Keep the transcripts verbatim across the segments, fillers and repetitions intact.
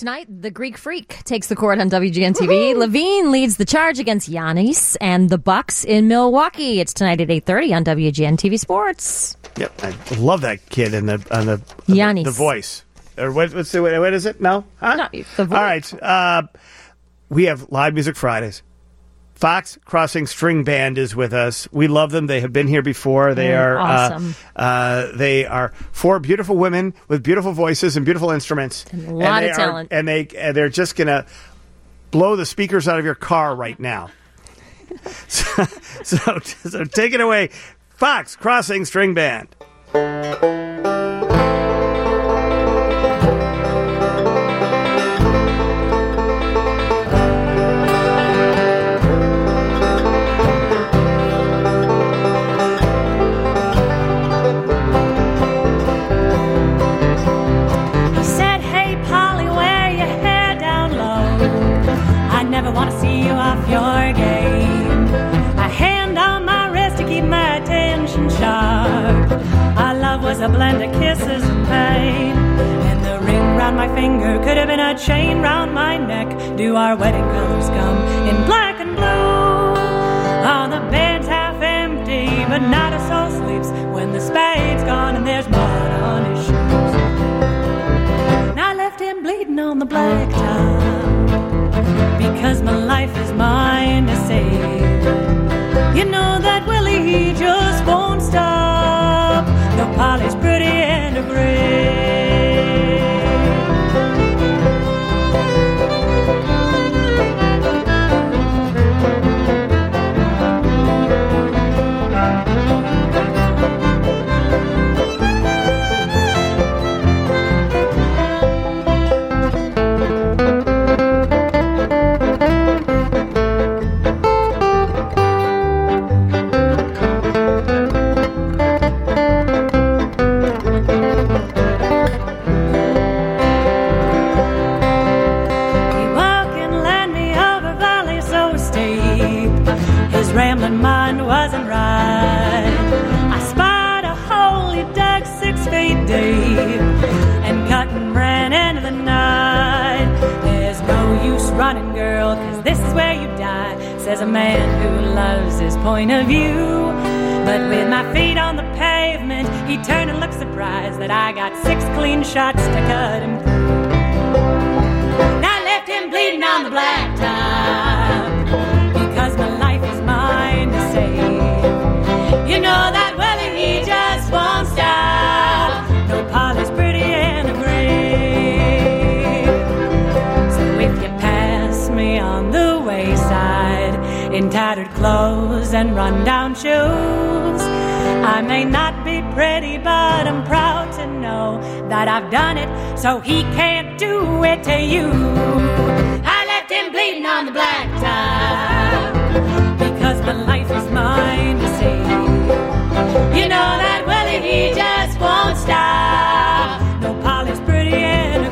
tonight, the Greek Freak takes the court on W G N T V. Levine leads the charge against Giannis and the Bucks in Milwaukee. It's tonight at eight thirty on W G N T V Sports. Yep, I love that kid and the on the Giannis. the, the voice. Or what? What's the, what is it? No, huh? No, the voice. All right, uh, we have Live Music Fridays. Fox Crossing String Band is with us. We love them. They have been here before. They They're are awesome. Uh, uh, they are four beautiful women with beautiful voices and beautiful instruments. And a lot and of are, talent. And they and they're just gonna blow the speakers out of your car right now. so, so, so take it away, Fox Crossing String Band. Want to see you off your game. A hand on my wrist to keep my attention sharp. Our love was a blend of kisses and pain, and the ring round my finger could have been a chain round my neck. Do our wedding colors come in black and blue? On the bed's half empty, but not a soul sleeps when the spade's gone and there's mud on his shoes. And I left him bleeding on the blacktop, because my life is mine to save. You know that Willie, he just won't stop. No, Polly's pretty and a brave. Rambling mind wasn't right. I spied a hole he dug six feet deep and cut and ran into the night. There's no use running, girl, cause this is where you die, says a man who loves his point of view. But with my feet on the pavement, he turned and looked surprised that I got six clean shots to cut him through. And I left him bleeding on the blacktop, because my life is mine to save. You know that Willie, he just won't stop. No, Polly's pretty and a brave. So if you pass me on the wayside in tattered clothes and run-down shoes, I may not be pretty, but I'm proud to know that I've done it, so he can't do it to you. I left him bleeding on the blacktop, because my life is mine to save. You know that Willie, he just won't stop. No, Polly's pretty and a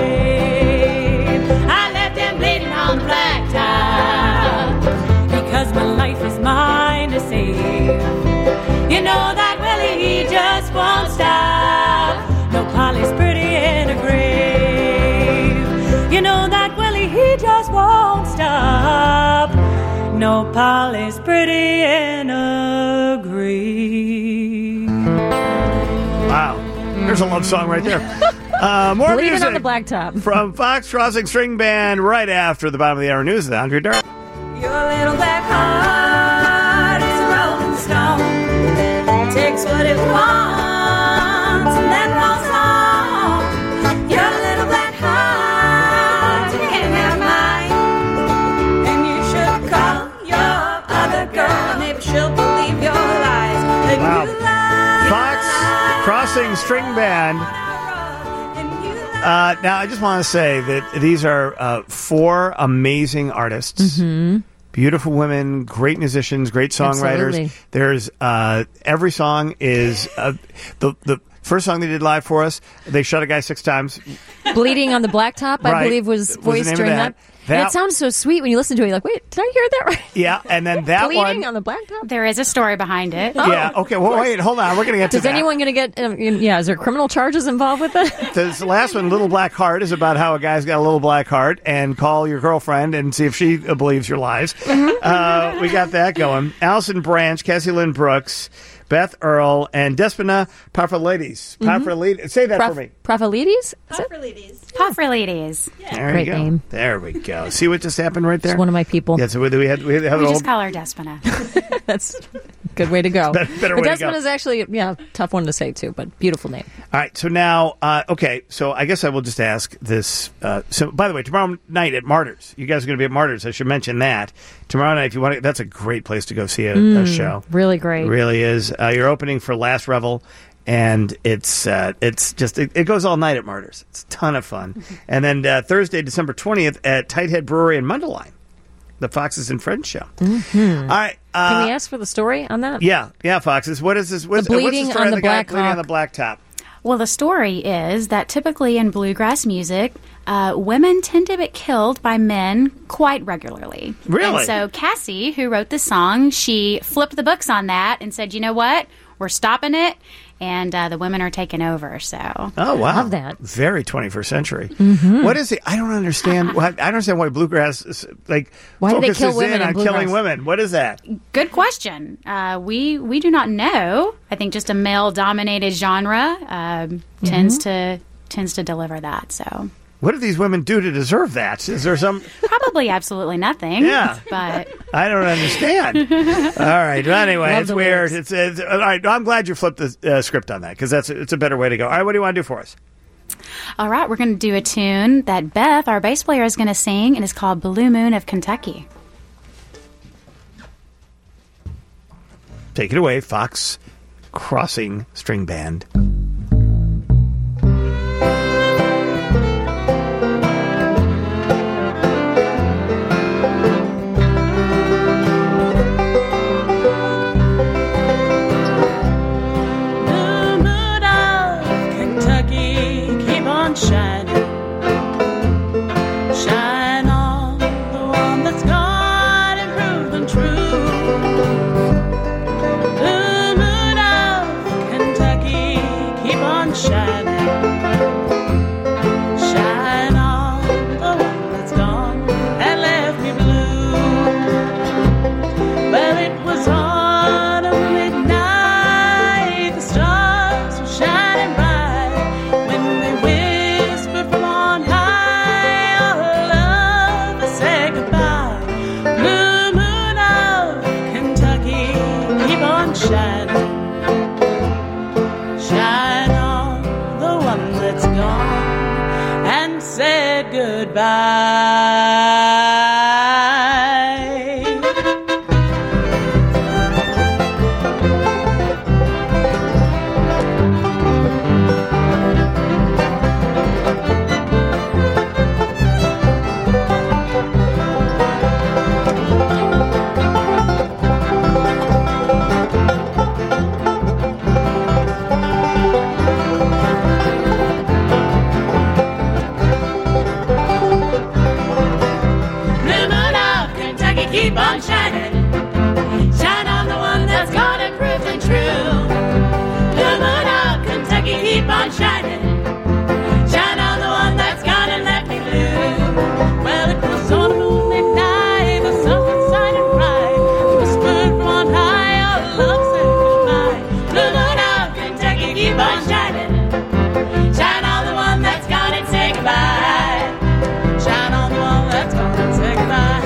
grave. I left him bleeding on the blacktop, because my life is mine to save. You know that Willie, he just won't stop. No, Polly's pretty and a grave. You know that Willie, he just won't stop. No, Polly's pretty and a grave. Wow. There's a love song right there. Uh, more Bleeding music on the blacktop from Fox Crossing String Band right after the bottom of the hour news with Andre Durham. Your little black heart is a rolling stone. It takes what it wants and then rolls on. Your little black heart, you can't have mine. And you should call your other girl. Maybe she'll believe your lies. That Wow. you lie, Fox Crossing String Band. Uh, now, I just want to say that these are uh, four amazing artists. Mm-hmm. Beautiful women, great musicians, great songwriters. Absolutely. There's uh, every song is uh, the the First song they did live for us. They shot a guy six times. Bleeding on the Blacktop, I Right. believe, was Was the voiced name of during that. that. That- And it sounds so sweet when you listen to it. You're like, wait, did I hear that right? Yeah, and then that Bleeding one. on the Blacktop? There is a story behind it. Yeah. Okay. Well, wait. Hold on. We're gonna get to Is that. anyone going to get, um, yeah, is there criminal charges involved with it? This last one, Little Black Heart, is about how a guy's got a little black heart, and call your girlfriend and see if she uh, believes your lies. Mm-hmm. Uh, we got that going. Allison Branch, Cassie Lynn Brooks, Beth Earl, and Despina Parfalides. Parfalides. Say that Prof- for me. Prophilides? Is it? Pop for ladies. There Great you go. name. There we go. See what just happened right there? It's one of my people. Yeah, so we we had, we had We a just whole, call her Despina. That's a good way to go. Better- better but way to go. Desmond is actually, yeah, tough one to say too, but beautiful name. All right, so now, uh, okay, so I guess I will just ask this. Uh, so, by the way, tomorrow night at Martyrs, you guys are going to be at Martyrs. I should mention that. Tomorrow night, if you want to, that's a great place to go see a, a show. Really great. It really is. Uh, you're opening for Last Revel, and it's uh, it's just, it, it goes all night at Martyrs. It's a ton of fun. And then uh, Thursday, December twentieth at Tighthead Brewery in Mundelein, the Foxes and Friends show. Mm-hmm. All right. Uh, Can we ask for the story on that? yeah, yeah, Foxes. What is this? What's The what's bleeding story on the guy Black bleeding on Hawk. the blacktop? Well, the story is that typically in bluegrass music, uh, women tend to get killed by men quite regularly. Really? And so Cassie, who wrote the song, she flipped the books on that and said, you know what? We're stopping it. And uh, the women are taking over. So Oh wow, Love that. Very twenty-first century. Mm-hmm. What is it? I don't understand. why, I don't understand why bluegrass is, like Why do they focuses kill women in in on bluegrass? killing women. What is that? good question. Uh, we we do not know. I think just a male dominated genre um, tends to tends to deliver that. So What do these women do to deserve that? Is there some? probably absolutely nothing. Yeah. But I don't understand. All right. Well, anyway, Love it's the weird. lyrics. It's, it's all right. I'm glad you flipped the uh, script on that because that's it's a better way to go. All right. What do you want to do for us? all right, we're going to do a tune that Beth, our bass player, is going to sing, and it's called Blue Moon of Kentucky. Take it away, Fox Crossing String Band. Blue moon of Kentucky, keep on shining. Shine on the one that's gone and proven true. Blue moon of Kentucky, keep on shining. Shine on the one that's gone and left me blue. Well, it was on a midnight, the stars were shining bright when they whispered from on high, our love has said goodbye. Blue moon of Kentucky, keep on shining. Shine on the one that's gone and said goodbye. Blue moon of Kentucky, keep on shining. Shine on the one that's gone and proven true. Blue moon of Kentucky, keep on shining. Shine on the one that's gone and left me blue. Well, it was on a moonlit night, the sun was shining bright. It whispered from on high, our love said goodbye. Blue moon of Kentucky, keep on shining. Shine on the one that's gone and say goodbye. Shine on the one that's gone and say goodbye.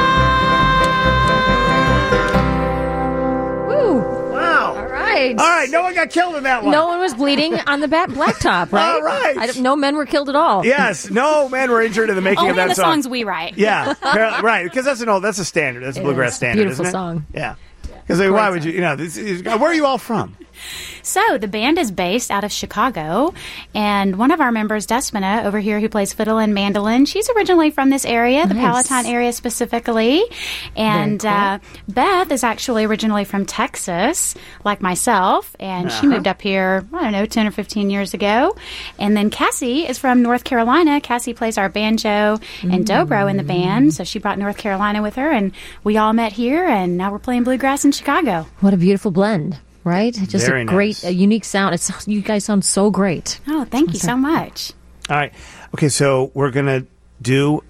Woo. Wow. All right. All right. No one got killed in that one. No one was bleeding on the bat blacktop, right? All right. I don't- no men were killed at all. Yes. No men were injured in the making Only of that the song. songs we write. Yeah. apparently- right. Because that's an old. That's a standard. That's a It bluegrass is. standard. Beautiful isn't it? song. Yeah. Because like, why would you? You know, this is, where are you all from? So the band is based out of Chicago, and one of our members, Despina, over here, who plays fiddle and mandolin, she's originally from this area, the Nice. Palatine area specifically. And Very cool. uh, Beth is actually originally from Texas, like myself, and she Uh-huh. moved up here, I don't know, ten or fifteen years ago. And then Cassie is from North Carolina. Cassie plays our banjo and dobro in the band, so she brought North Carolina with her, and we all met here, and now we're playing bluegrass in Chicago. What a beautiful blend, right? Just Very a great, nice. a unique sound. It's, you guys sound so great. Oh, thank you so much. All right. Okay, so we're gonna do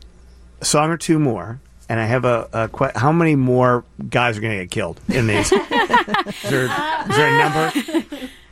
a song or two more, and I have a, a que- how many more guys are gonna get killed in these? is, there, is there a number?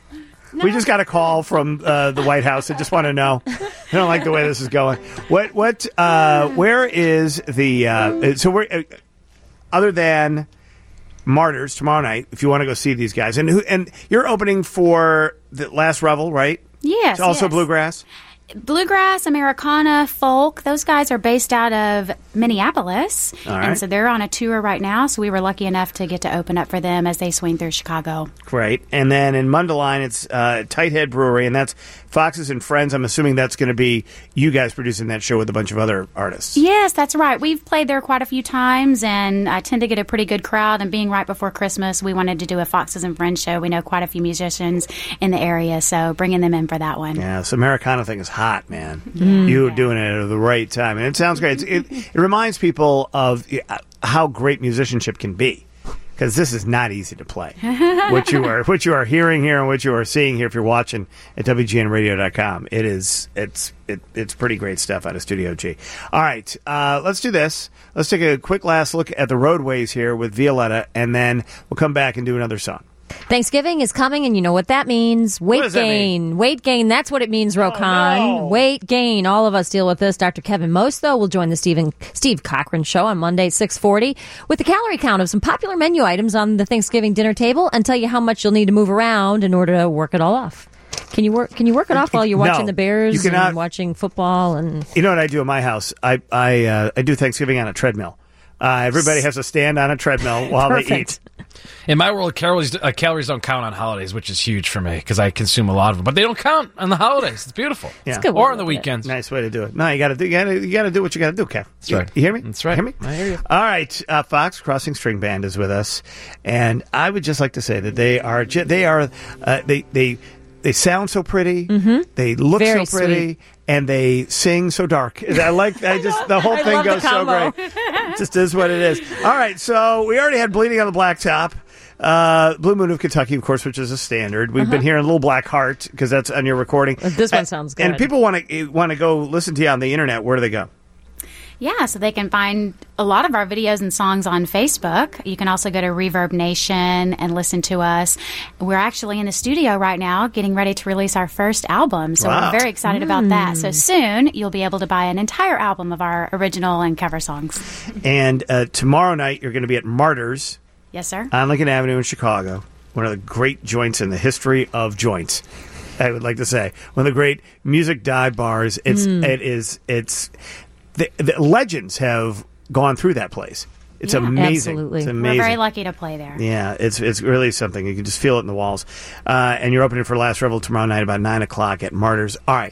We just got a call from uh, the White House. I just want to know. I don't like the way this is going. What? What? Uh, where is the? Uh, so we're uh, other than Martyrs tomorrow night. If you want to go see these guys, and who? And you're opening for the Last Revel, right? Yes, It's also yes. bluegrass. Bluegrass, Americana, folk, those guys are based out of Minneapolis. All right. And so they're on a tour right now. So we were lucky enough to get to open up for them as they swing through Chicago. Great. And then in Mundelein, it's uh, Tighthead Brewery, and that's Foxes and Friends. I'm assuming that's going to be you guys producing that show with a bunch of other artists. Yes, that's right. We've played there quite a few times, and I tend to get a pretty good crowd. And being right before Christmas, we wanted to do a Foxes and Friends show. We know quite a few musicians in the area, so bringing them in for that one. Yeah, this Americana thing is hot, man. You were doing it at the right time, and it sounds great. It's, it, it reminds people of uh, how great musicianship can be, because this is not easy to play. what you are, what you are hearing here, and what you are seeing here, if you're watching at W G N radio dot com, it is, it's, it, it's pretty great stuff out of Studio G. All right, uh, let's do this. Let's take a quick last look at the roadways here with Violetta, and then we'll come back and do another song. Thanksgiving is coming, and you know what that means. Weight does that gain. Weight gain. That's what it means, Rokan. no. Weight gain. All of us deal with this. Doctor Kevin Most, though, will join the Stephen, Steve Cochran Show on Monday at six forty with the calorie count of some popular menu items on the Thanksgiving dinner table and tell you how much you'll need to move around in order to work it all off. Can you work? Can you work it off while you're watching No, the Bears you cannot. and watching football? And You know what I do at my house? I I uh, I do Thanksgiving on a treadmill. Uh, everybody has to stand on a treadmill while they eat. Perfect. In my world, calories uh, calories don't count on holidays, which is huge for me because I consume a lot of them. But they don't count on the holidays. It's beautiful. Yeah. It's a good way Or to on the look at it. weekends. Nice way to do it. No, you got to do. You got to. You got to do what you got to do, Kev. That's right. You hear me? That's right. Hear me? I hear you. All right. Uh, Fox Crossing String Band is with us, and I would just like to say that they are. ju- They are. Uh, they they they sound so pretty. Mm-hmm. They look Very so pretty. sweet. And they sing so dark. I like. I just the whole I thing love the goes so combo. great. It just is what it is. All right. So we already had Bleeding on the Blacktop. Uh, Blue Moon of Kentucky, of course, which is a standard. We've been hearing Little Black Heart because that's on your recording. This one Uh, sounds good. And people want to want to go listen to you on the internet. Where do they go? Yeah, so they can find a lot of our videos and songs on Facebook. You can also go to Reverb Nation and listen to us. We're actually in the studio right now getting ready to release our first album, so Wow. we're very excited about that. So soon you'll be able to buy an entire album of our original and cover songs. And uh, tomorrow night, you're going to be at Martyrs Yes, sir. on Lincoln Avenue in Chicago, one of the great joints in the history of joints. I would like to say one of the great music dive bars. It's it is it's the, the legends have gone through that place. It's Yeah. amazing. Absolutely. It's We're amazing. We're very lucky to play there. Yeah, it's it's really something. You can just feel it in the walls. Uh, and you're opening for Last Revel tomorrow night about nine o'clock at Martyrs. All right.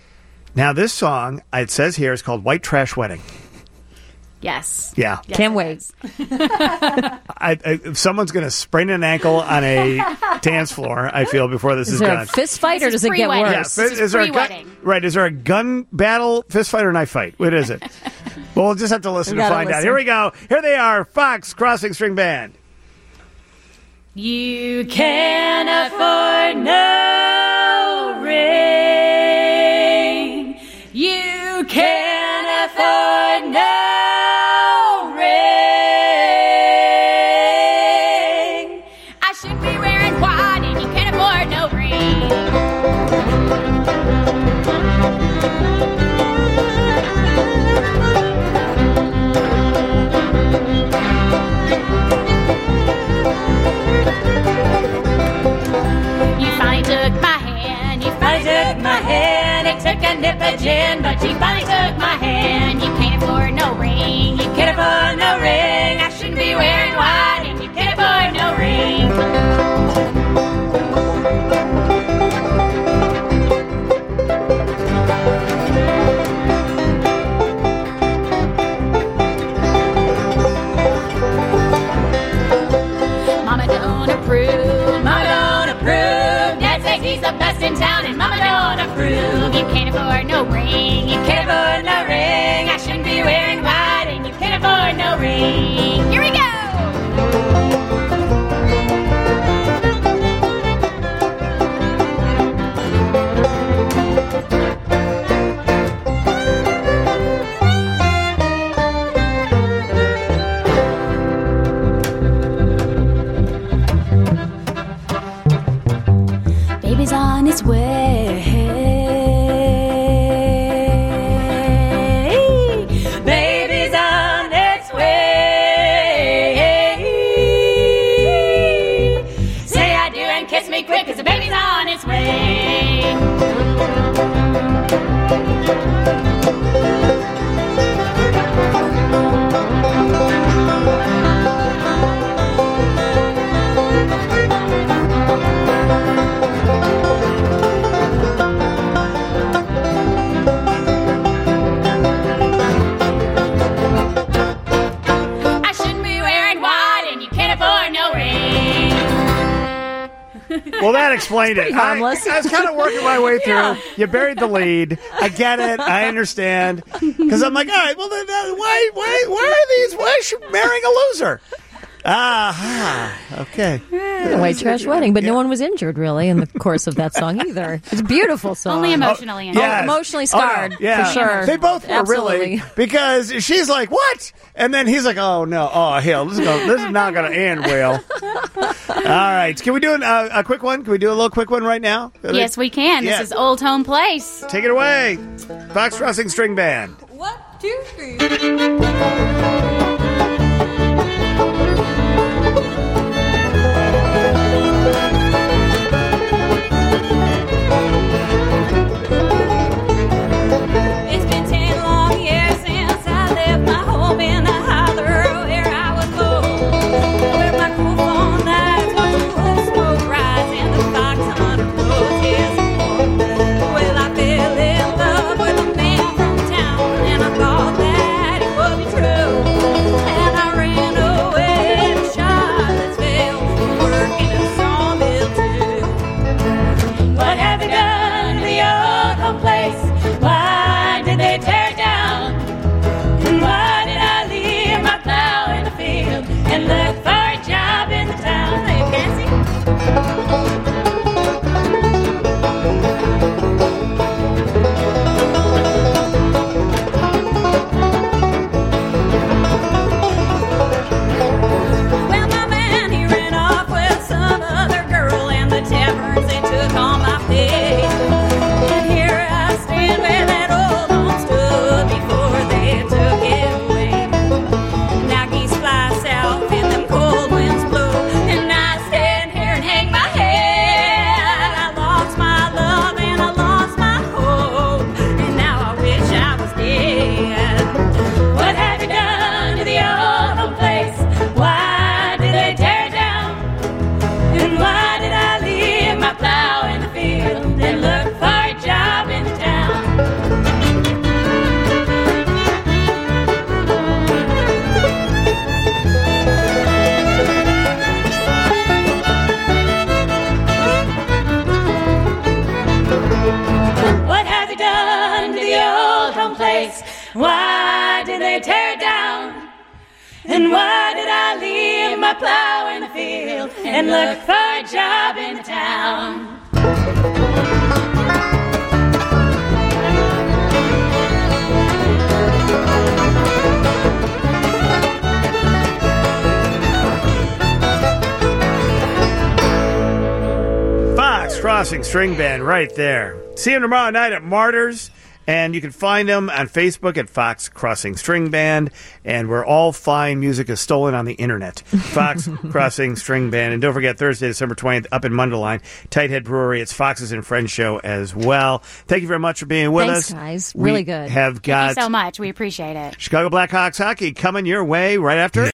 Now this song, it says here, is called White Trash Wedding. Yes. Yeah. Yes, Can't it wait. is. I, I, if someone's going to sprain an ankle on a dance floor, I feel, before this is, Is there done. a fist fight or This is does it get pre-wedding. worse? Yeah, This is there a gun, pre-wedding. right? Is there a gun battle, fist fight, or knife fight? What is it? Well, we'll just have to listen We to gotta find out. listen. Here we go. Here they are, Fox Crossing String Band. You can afford no ring. You can afford no ring. I should be wearing white and you can't afford no ring. You finally took my hand, you I finally took my hand, it took a nip of gin, but you finally took my hand. you can't afford no ring. You Can't afford no ring. I shouldn't be wearing white, and you can't afford Well, that explained it. pretty harmless. I, I was kind of working my way through. Yeah. You buried the lead. I get it. I understand. Because I'm like, all right, well, then, uh, why, why, why are these? Why is she marrying a loser? Ah, okay. A white trash wedding, but no one was injured really in the course of that song either. It's a beautiful song. Only emotionally. injured. Yes. emotionally Oh, no. scarred, Yeah, for sure. They both were Absolutely. really, because she's like, what? And then he's like, oh, no. Oh, hell, this is, gonna, this is not going to end well. All right. Can we do an, uh, a quick one? Can we do a little quick one right now? Yes, we can. Yeah. This is Old Home Place. Take it away. Fox Crossing String Band. One, two, three. It's been ten long years since I left my home in a holler where I was born, where my cool phone nights was full of smoke rising the fox hunter roses. Well, I fell in love with a man from town, and I thought that it would be true. And I ran away to Charlottesville to work in a sawmill too. What have they done to the old home place? Why did they tear it down? And why did I leave my plow in the field and look for a job in the town? Hey, Cassie? Well, my man, he ran off with some other girl, and the taverns, they took all my pay. And here I stand where that old home stood before they took it away. Now geese fly south and them cold winds blow, and I stand here and hang my head. I lost my love and I lost my hope, and now I wish I was dead. What have you done to the old home place? Why did they tear it down? And why did I leave my plow in the field and look for a job in the town? What have they done to the old home place? Why did they tear it down? And why did I leave my plow in the field and look for a job in the town? Fox Crossing String Band right there. See them tomorrow night at Martyrs. And you can find them on Facebook at Fox Crossing String Band. And where all fine music is stolen on the internet. Fox Crossing String Band. And don't forget, Thursday, December twentieth, up in Mundelein, Tighthead Brewery. It's Foxes and Friends show as well. Thank you very much for being with Thanks, us. guys. We Really good. have got Thank you so much. We appreciate it. Chicago Blackhawks hockey coming your way right after